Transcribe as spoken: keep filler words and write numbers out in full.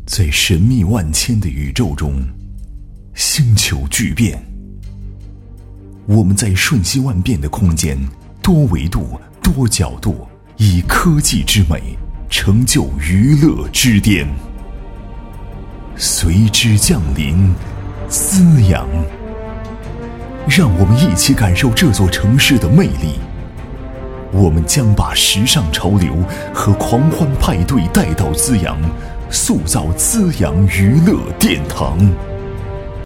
在神秘万千的宇宙中，星球巨变。我们在瞬息万变的空间，多维度、多角度，以科技之美成就娱乐之巅。随之降临，滋养。让我们一起感受这座城市的魅力。我们将把时尚潮流和狂欢派对带到资阳，塑造资阳娱乐殿堂。